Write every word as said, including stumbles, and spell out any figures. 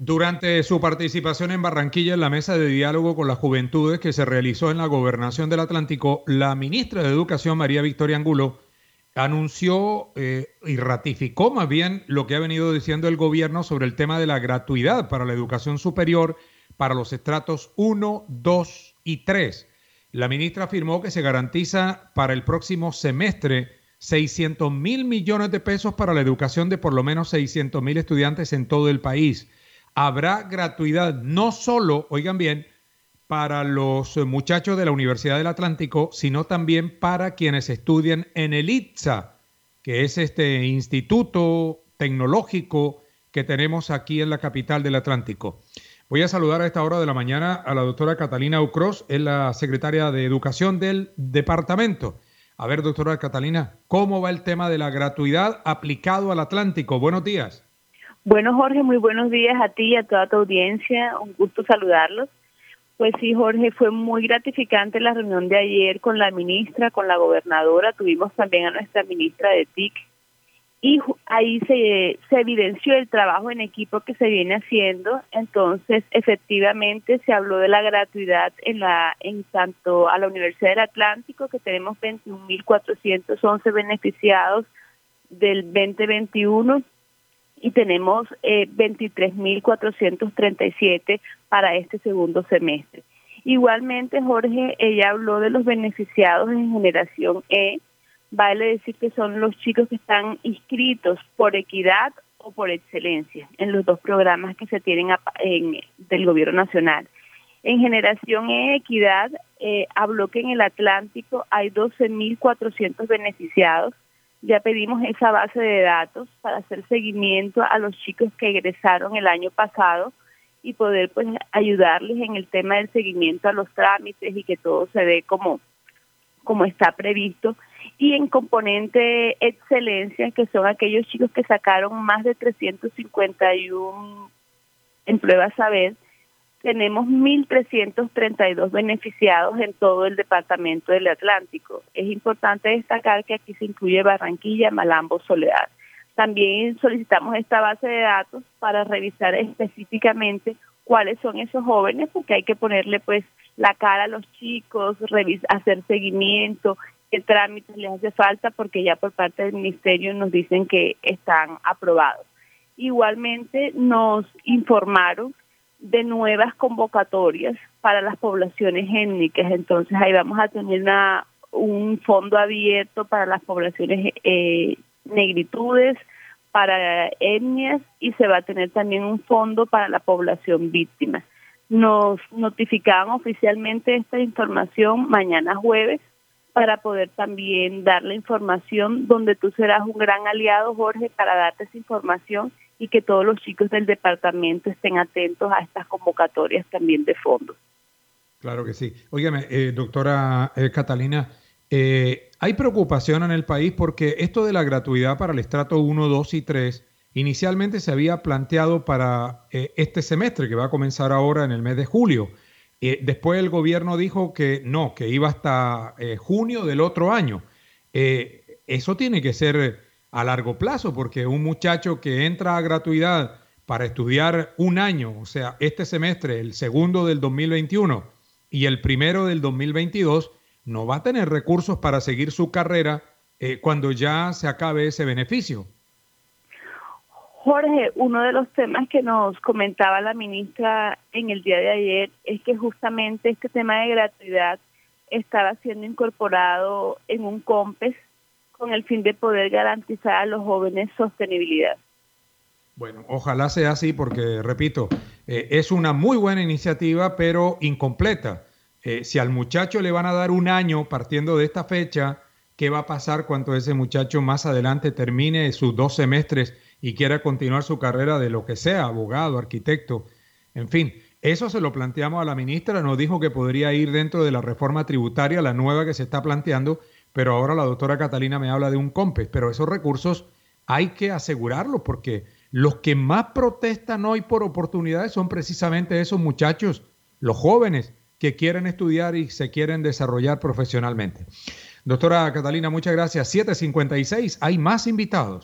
Durante su participación en Barranquilla en la mesa de diálogo con las juventudes que se realizó en la Gobernación del Atlántico, la ministra de Educación, María Victoria Angulo, anunció eh, y ratificó más bien lo que ha venido diciendo el gobierno sobre el tema de la gratuidad para la educación superior para los estratos uno, dos y tres. La ministra afirmó que se garantiza para el próximo semestre seiscientos mil millones de pesos para la educación de por lo menos seiscientos mil estudiantes en todo el país. Habrá gratuidad no solo, oigan bien, para los muchachos de la Universidad del Atlántico, sino también para quienes estudian en el ITSA, que es este instituto tecnológico que tenemos aquí en la capital del Atlántico. Voy a saludar a esta hora de la mañana a la doctora Catalina Ucros, es la secretaria de Educación del departamento. A ver, doctora Catalina, ¿cómo va el tema de la gratuidad aplicado al Atlántico? Buenos días. Bueno, Jorge, muy buenos días a ti y a toda tu audiencia. Un gusto saludarlos. Pues sí, Jorge, fue muy gratificante la reunión de ayer con la ministra, con la gobernadora. Tuvimos también a nuestra ministra de T I C. Y ahí se, se evidenció el trabajo en equipo que se viene haciendo. Entonces, efectivamente, se habló de la gratuidad en la en tanto a la Universidad del Atlántico, que tenemos veintiún mil cuatrocientos once beneficiados del veinte veintiuno, y tenemos eh, veintitrés mil cuatrocientos treinta y siete para este segundo semestre. Igualmente, Jorge, ella habló de los beneficiados en generación E. Vale decir que son los chicos que están inscritos por equidad o por excelencia en los dos programas que se tienen a, en, del gobierno nacional. En generación E, equidad, eh, habló que en el Atlántico hay doce mil cuatrocientos beneficiados. Ya pedimos esa base de datos para hacer seguimiento a los chicos que egresaron el año pasado y poder pues ayudarles en el tema del seguimiento a los trámites y que todo se dé como, como está previsto. Y en componente excelencia, que son aquellos chicos que sacaron más de trescientos cincuenta y uno en prueba saber, tenemos mil trescientos treinta y dos beneficiados en todo el departamento del Atlántico. Es importante destacar que aquí se incluye Barranquilla, Malambo, Soledad. También solicitamos esta base de datos para revisar específicamente cuáles son esos jóvenes, porque hay que ponerle pues la cara a los chicos, revis- hacer seguimiento, qué trámites les hace falta, porque ya por parte del ministerio nos dicen que están aprobados. Igualmente nos informaron de nuevas convocatorias para las poblaciones étnicas. Entonces ahí vamos a tener una, un fondo abierto para las poblaciones eh, negritudes, para etnias, y se va a tener también un fondo para la población víctima. Nos notificaban oficialmente esta información mañana jueves para poder también dar la información, donde tú serás un gran aliado, Jorge, para darte esa información y que todos los chicos del departamento estén atentos a estas convocatorias también de fondos. Claro que sí. Óigame, eh, doctora eh, Catalina, eh, hay preocupación en el país porque esto de la gratuidad para el estrato uno, dos y tres inicialmente se había planteado para eh, este semestre que va a comenzar ahora en el mes de julio. Eh, después el gobierno dijo que no, que iba hasta eh, junio del otro año. Eh, eso tiene que ser a largo plazo, porque un muchacho que entra a gratuidad para estudiar un año, o sea, este semestre, el segundo del dos mil veintiuno y el primero del dos mil veintidós, no va a tener recursos para seguir su carrera eh, cuando ya se acabe ese beneficio. Jorge, uno de los temas que nos comentaba la ministra en el día de ayer es que justamente este tema de gratuidad estaba siendo incorporado en un COMPES con el fin de poder garantizar a los jóvenes sostenibilidad. Bueno, ojalá sea así porque, repito, eh, es una muy buena iniciativa, pero incompleta. Eh, si al muchacho le van a dar un año partiendo de esta fecha, ¿qué va a pasar cuando ese muchacho más adelante termine sus dos semestres y quiera continuar su carrera de lo que sea, abogado, arquitecto? En fin, eso se lo planteamos a la ministra, nos dijo que podría ir dentro de la reforma tributaria, la nueva que se está planteando, pero ahora la doctora Catalina me habla de un COMPES, pero esos recursos hay que asegurarlos porque los que más protestan hoy por oportunidades son precisamente esos muchachos, los jóvenes que quieren estudiar y se quieren desarrollar profesionalmente. Doctora Catalina, muchas gracias. siete cincuenta y seis, hay más invitados.